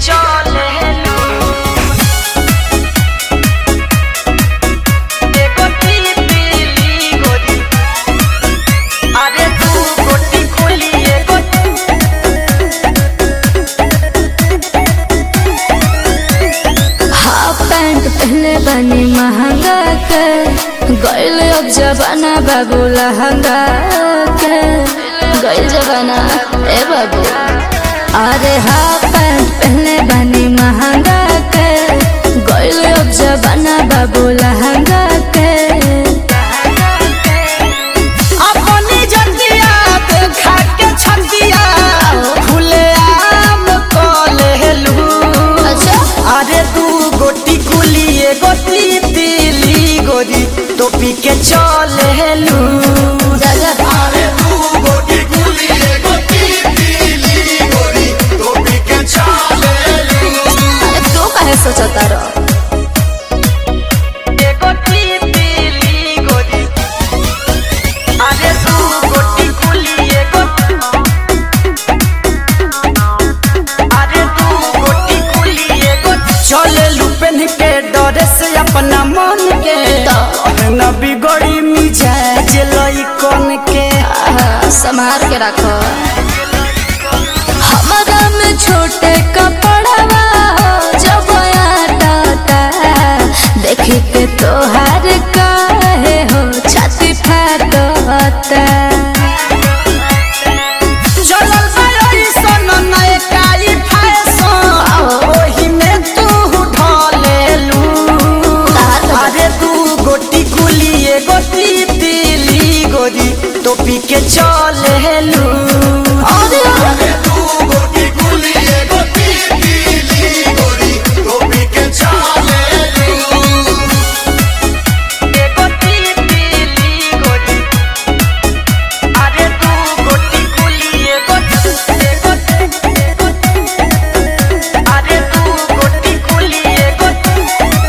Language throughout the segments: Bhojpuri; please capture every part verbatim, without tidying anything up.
चले पहले बनी महंगा के गैल अब जबाना बाबू लहंगा के गैल जबाना ए बाबू। अरे हाफ पैंट पहले बनी महंगा के गैल अब जबाना बाबू लहंगा के। अपनी जतिया देखा के छतिया खुले आम कलेलू। अच्छा अरे तू गोटी कुलिए गोटी दिली गोरी टोपी के चलेलू। अरे तू गोटी कुलिए गोटी दिली गोरी टोपी के चलेलू। तू काहे सोचता रहो गोटी दिली गोरी। अरे तू गोटी कुलिए गोटी। अरे तू गोटी कुलिए गोटी चलेलू पहन के डरे से अपना मन के न बिगड़ी मिजाज लइकन के। संभाल के रखो हमारा में छोटे कपड़वा जब आटा देखी के तोहार काहे हो छाती फाटता। चलल बाई सन नए काई फैशन ओही में तू ढलेलू। अरे तू गोटी कुलिए गोटी दिली गोरी टोपी के चलेलू। अरे तू गोटी कुलिए गोटी दिली गोरी टोपी के चलेलू। गोटी दिली गोरी। अरे तू गोटी कुलिए गोटी। अरे तू गोटी कुलिए गोटी।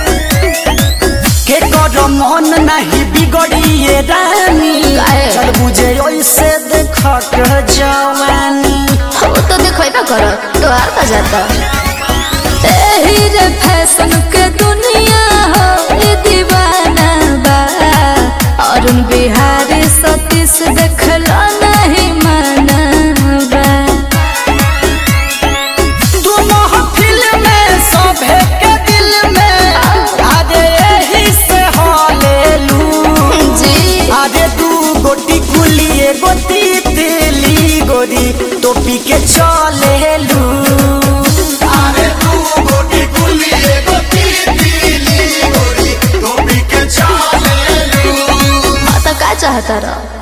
के कर मन नहीं बिगड़िए रानी चल बुझे ऐसे देख के जवानी। वो तो देखो ना करो तोहार का जाता एही रे फैशन के दुनिया हो ये दीवाना बा। अरुण बिहारी सतीश देखला नहीं मानबा। तू महफिल में सभे के दिल में अरे यही से हलेलू। जी अरे तू गोटी कुलिए गोटी दिली गोरी टोपी के चलेलू। अरे तू गोटी कुलिए गोटी दिली गोरी टोपी के चलेलू। तो का चाहता रहो।